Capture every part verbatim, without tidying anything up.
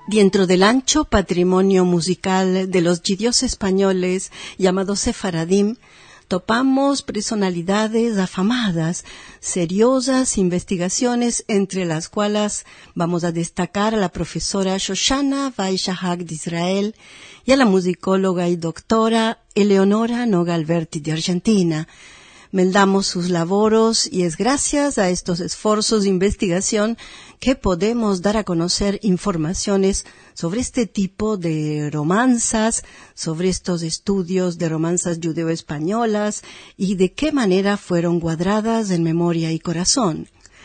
Dentro del ancho patrimonio musical de los judíos españoles llamados sefaradim, topamos personalidades afamadas, seriosas investigaciones, entre las cuales vamos a destacar a la profesora Shoshana Weishahak de Israel y a la musicóloga y doctora Eleonora Noga Alberti de Argentina. Meldamos sus laboros y es gracias a estos esfuerzos de investigación que podemos dar a conocer informaciones sobre este tipo de romanzas, sobre estos estudios de romanzas judeo-españolas y de qué manera fueron guardadas en memoria y corazón.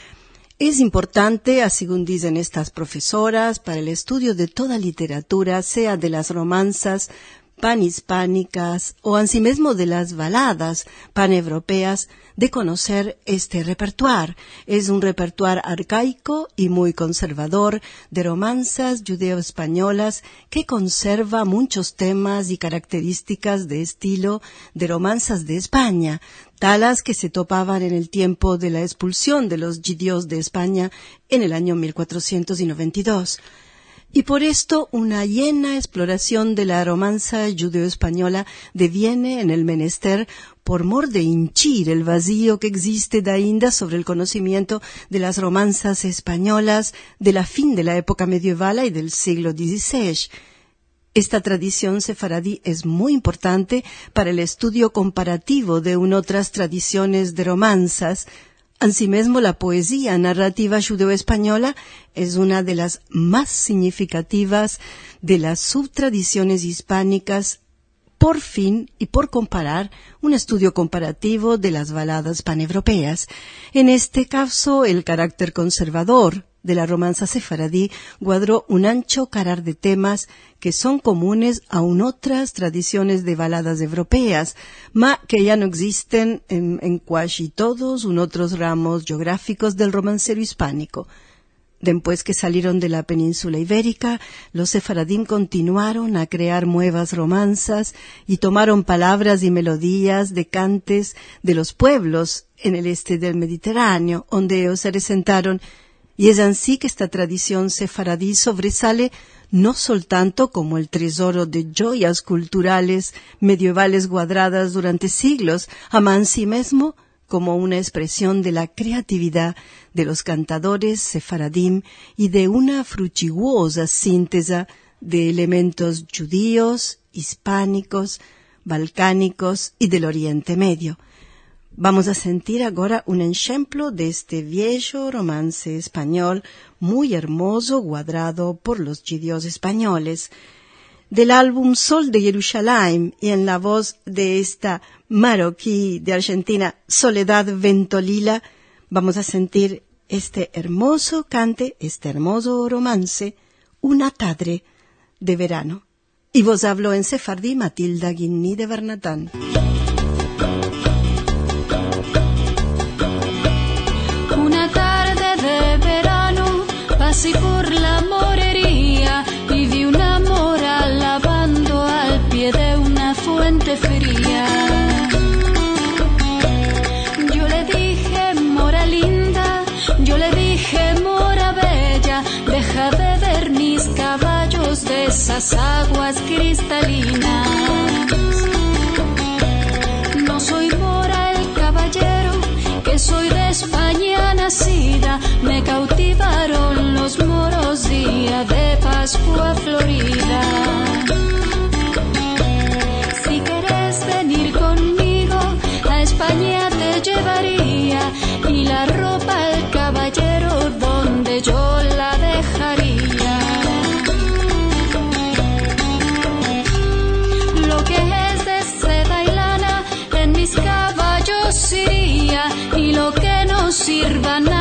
Es importante, así como dicen estas profesoras, para el estudio de toda literatura, sea de las romanzas panhispánicas o asimismo de las baladas paneuropeas, de conocer este repertorio. Es un repertorio arcaico y muy conservador de romanzas judeo-españolas que conserva muchos temas y características de estilo de romanzas de España, talas que se topaban en el tiempo de la expulsión de los judíos de España en el año mil cuatrocientos noventa y dos. Y por esto una llena exploración de la romanza judeo-española deviene en el menester por mor de hinchir el vacío que existe ainda sobre el conocimiento de las romanzas españolas de la fin de la época medieval y del siglo dieciséis. Esta tradición sefaradí es muy importante para el estudio comparativo de otras tradiciones de romanzas. Asimismo, la poesía narrativa judeo-española es una de las más significativas de las subtradiciones hispánicas. Por fin, y por comparar, un estudio comparativo de las baladas paneuropeas. En este caso, el carácter conservador de la romanza sefaradí guardó un ancho carar de temas que son comunes a otras tradiciones de baladas europeas, ma que ya no existen en, en casi todos un otros ramos geográficos del romancero hispánico. Después que salieron de la península ibérica, los sefaradim continuaron a crear nuevas romanzas y tomaron palabras y melodías de cantes de los pueblos en el este del Mediterráneo, donde ellos se resentaron. Y es así que esta tradición sefaradí sobresale no soltanto como el tesoro de joyas culturales medievales guardadas durante siglos, ama en sí mismo como una expresión de la creatividad de los cantadores sefaradim y de una fructuosa síntesis de elementos judíos, hispánicos, balcánicos y del Oriente Medio. Vamos a sentir ahora un ejemplo de este viejo romance español muy hermoso guardado por los judíos españoles. Del álbum Sol de Jerusalén y en la voz de esta marroquí de Argentina, Soledad Ventolila, vamos a sentir este hermoso cante, este hermoso romance, Una tarde de verano. Y vos hablo en sefardí Matilda Guinní de Bernatán. Una tarde de verano pasé por la morería y vi una mora lavando al pie de una fuente fría. Yo le dije, mora linda, yo le dije, mora bella, deja de ver mis caballos de esas aguas cristalinas. No soy mora el caballero, que soy de España nacida, me cautivaron los moros día de Pascua Florida. Si quieres venir conmigo, a España te llevaría, y la ropa al caballero donde yo la dejaría. Lo que es de seda y lana en mis caballos iría, y lo que no sirva